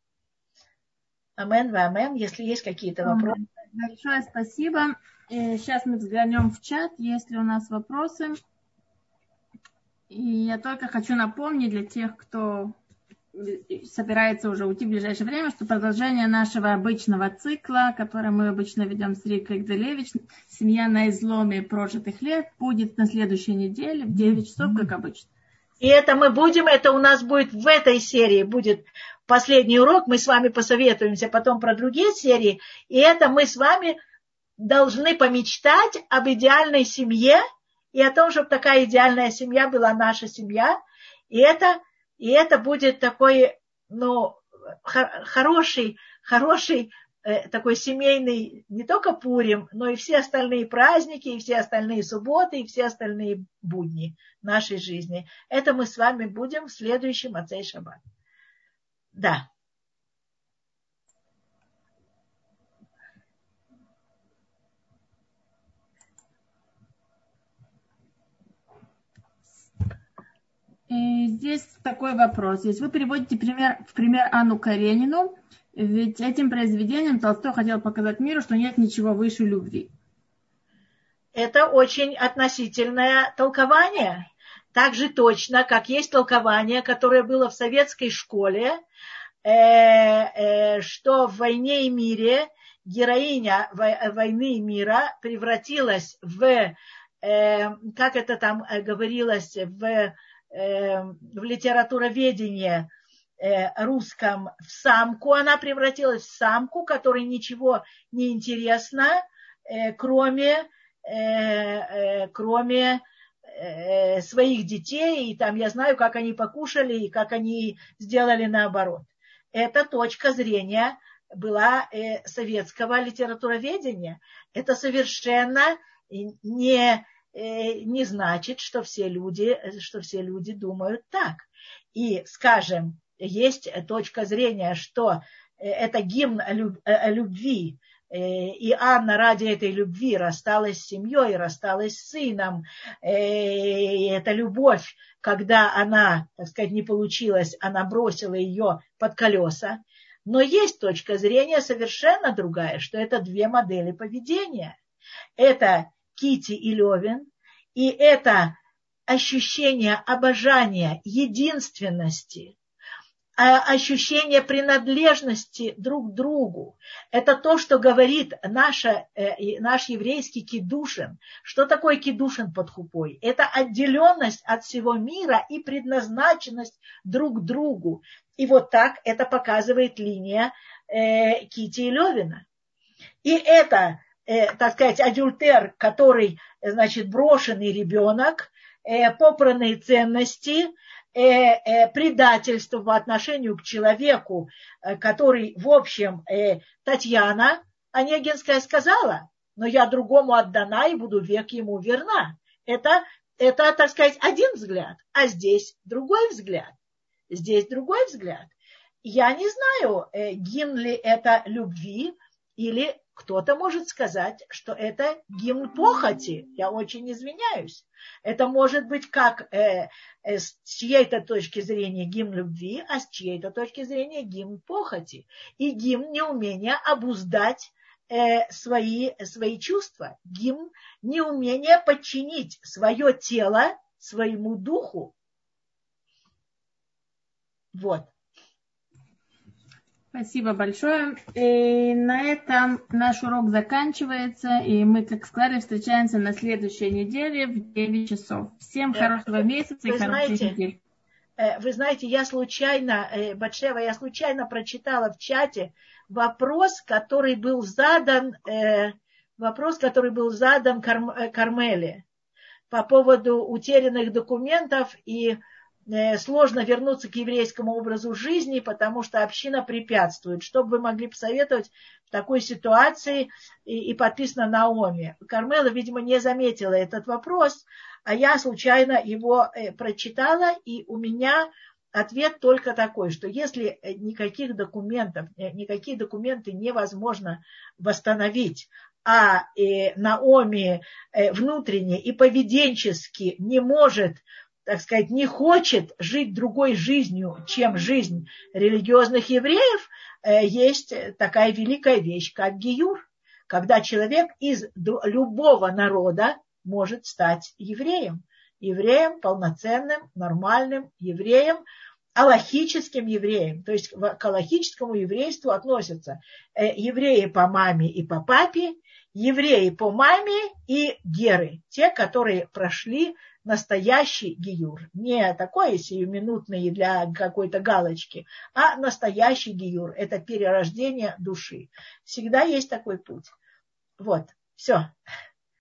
Амен ва амен. Если есть какие-то вопросы. Большое спасибо. Сейчас мы взглянем в чат, есть ли у нас вопросы. И я только хочу напомнить для тех, кто собирается уже уйти в ближайшее время, что продолжение нашего обычного цикла, который мы обычно ведем с Рикой Гделевич, «Семья на изломе прожитых лет», будет на следующей неделе в 9 часов, как обычно. И это у нас будет в этой серии, будет последний урок, мы с вами посоветуемся потом про другие серии, и это мы с вами должны помечтать об идеальной семье и о том, чтобы такая идеальная семья была наша семья, и это будет такой, хороший такой семейный, не только Пурим, но и все остальные праздники, и все остальные субботы, и все остальные будни нашей жизни. Это мы с вами будем в следующем Моцей Шаббат. Да. И здесь такой вопрос. Если вы переводите в пример Анну Каренину, ведь этим произведением Толстой хотел показать миру, что нет ничего выше любви. Это очень относительное толкование. Так же точно, как есть толкование, которое было в советской школе, что в «Войне и мире» героиня «Войны и мира» превратилась в, как это там говорилось, в литературоведении русском, в самку. Она превратилась в самку, которой ничего не интересно, кроме своих детей. И там я знаю, как они покушали и как они сделали наоборот. Эта точка зрения была советского литературоведения. Это совершенно не значит, что все люди думают так. И, скажем, есть точка зрения, что это гимн о любви, и Анна ради этой любви рассталась с семьей, рассталась с сыном. И эта любовь, когда она, так сказать, не получилась, она бросила ее под колеса. Но есть точка зрения совершенно другая, что это две модели поведения. Это Кити и Левин, и это ощущение обожания, единственности, ощущение принадлежности друг к другу. Это то, что говорит наш еврейский кидушин. Что такое кидушин под хупой? Это отделенность от всего мира и предназначенность друг к другу. И вот так это показывает линия Кити и Левина. И это, так сказать, адюльтер, который, значит, брошенный ребенок, попранные ценности, предательство по отношению к человеку, который, в общем, Татьяна Онегинская сказала, но я другому отдана и буду век ему верна. Это, так сказать, один взгляд, а здесь другой взгляд. Здесь другой взгляд. Я не знаю, гимн ли это любви, или кто-то может сказать, что это гимн похоти. Я очень извиняюсь. Это может быть как с чьей-то точки зрения гимн любви, а с чьей-то точки зрения гимн похоти. И гимн неумения обуздать свои чувства. Гимн неумения подчинить свое тело своему духу. Вот. Спасибо большое. И на этом наш урок заканчивается. И мы, как сказали, встречаемся на следующей неделе в 9 часов. Всем хорошего месяца и хорошей недели. Вы знаете, я случайно прочитала в чате вопрос, который был задан Кармеле по поводу утерянных документов, и сложно вернуться к еврейскому образу жизни, потому что община препятствует. Что бы вы могли посоветовать в такой ситуации? И подписано Наоми. Кармела, видимо, не заметила этот вопрос, а я случайно его прочитала, и у меня ответ только такой, что если никакие документы невозможно восстановить, а Наоми внутренне и поведенчески не может, так сказать, не хочет жить другой жизнью, чем жизнь религиозных евреев, есть такая великая вещь, как гиюр, когда человек из любого народа может стать евреем, полноценным, нормальным евреем, алахическим евреям. То есть к алахическому еврейству относятся евреи по маме и по папе, евреи по маме и геры. Те, которые прошли настоящий гиюр. Не такой сиюминутный для какой-то галочки, а настоящий гиюр. Это перерождение души. Всегда есть такой путь. Вот, все.